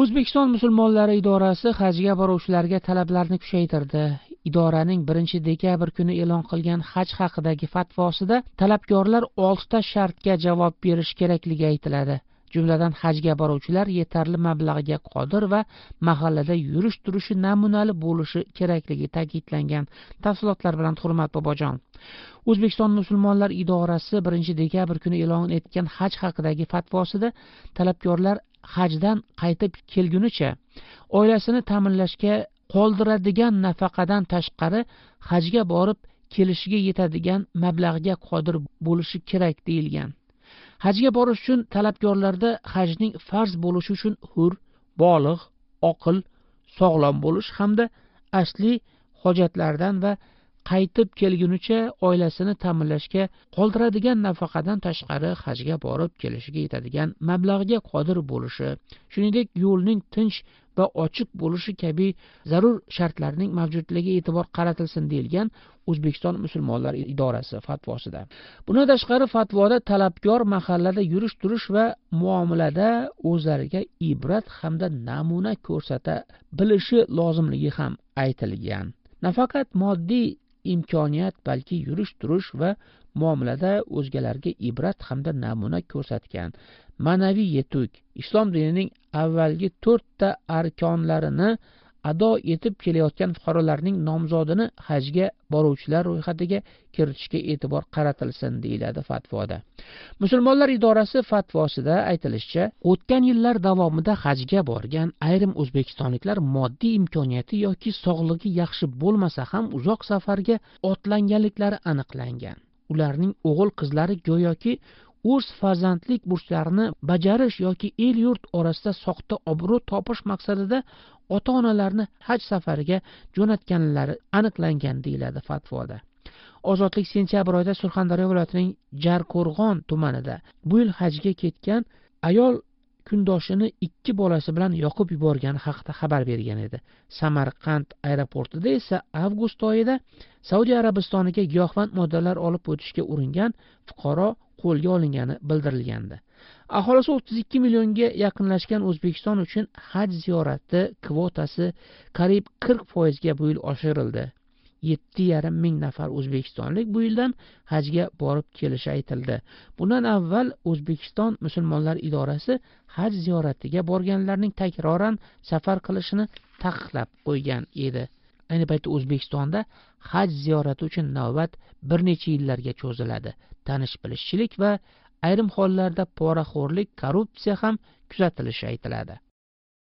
O'zbekiston musulmonlari idorasi hajga boruvchilarga talablarni kuchaytirdi. Idoraning 1-dekabr kuni e'lon qilgan haj haqidagi fatvosida talabgorlar 6 ta shartga javob berish kerakligi aytiladi. Jumladan hajga boruvchilar yetarli mablag'ga qodir va mahallada yurish-turishi namunali bo'lishi kerakligi ta'kidlangan. Tafsilotlar bilan hurmat bobojon. O'zbekiston musulmonlar idorasi 1-dekabr kuni e'lon etgan haj haqidagi fatvosida talabgorlar hajdan qaytib kelgunicha oilasini ta'minlashga qoldiradigan nafaqadan tashqari hajga borib kelishiga yetadigan mablag'ga qodir bo'lishi kerak deyilgan. Hajga borish uchun talabgorlarda hajning farz bo'lishi uchun hur, bolig', oqil, sog'lom bo'lish hamda asli hojatlardan va qaytib kelgunicha oilasini ta'minlashga qoldiradigan nafaqadan tashqari hajga borib kelishiga yetadigan mablag'ga qodir bo'lishi, shuningdek yo'lning tinch va ochiq bo'lishi kabi zarur shartlarning mavjudligiga e'tibor qaratilsin deyilgan O'zbekiston musulmonlar idorasi fatvosida. Bundan tashqari fatvoda talabgor mahallada yurish-turish va muomalada o'zlariga ibrat hamda namuna ko'rsata bilishi lozimligi ham aytilgan. Nafaqat moddiy imkoniyat, balki yurish-turish va muomalada o'zgalarga ibrat hamda namuna ko'rsatgan ma'naviy yetuk islom dinining avvalgi 4 ta arkonlarini ado etib kelayotgan fuqarolarning nomzodini hajga boruvchilar ro'yxatiga kiritishga e'tibor qaratilsin deyiladi fatvoda. Musulmonlar idorasi fatvosida aytilishicha, o'tgan yillar davomida hajga borgan ayrim o'zbekistonliklar moddiy imkoniyati yoki sog'lig'i yaxshi bo'lmasa ham uzoq safarga otlanganliklari aniqlangan. Ularning o'g'il-qizlari go'yoki o'z farzandlik burchlarini bajarish yoki el-yurt orasida soxta obro' topish maqsadida ota-onalarni haj safariga jo'natganlari aniqlangan deyiladi fatvoda. Ozodlik sentyabr oyida Surxondaryo viloyatining Jarqo'rg'on tumanida bu yil hajga ketgan ayol kundoshini 2 bolasi bilan yoqib yuborgani haqida xabar bergan edi. Samarqand aeroportida esa avgust oyida Saudiya Arabistoniga giyohvand moddalar olib o'tishga uringan fuqaro qo'lga olingani bildirilgandi. Aholisi 32 millionga yaqinlashgan O'zbekiston uchun haj ziyorati kvotasi qariyb 40% ga bu yil oshirildi. 7,5 ming nafar o'zbekistonlik bu yildan hajga borib kelishi aytildi. Bundan avval O'zbekiston musulmonlar idorasi haj ziyoratiga borganlarning takroran safar qilishini taqiqlab qo'ygan edi. Ayni paytda O'zbekistonda haj ziyorati uchun navbat bir necha yillarga cho'ziladi. Tanish-bilishchilik va ayrim hollarda poraxo'rlik, korrupsiya ham kuzatilishi aytiladi.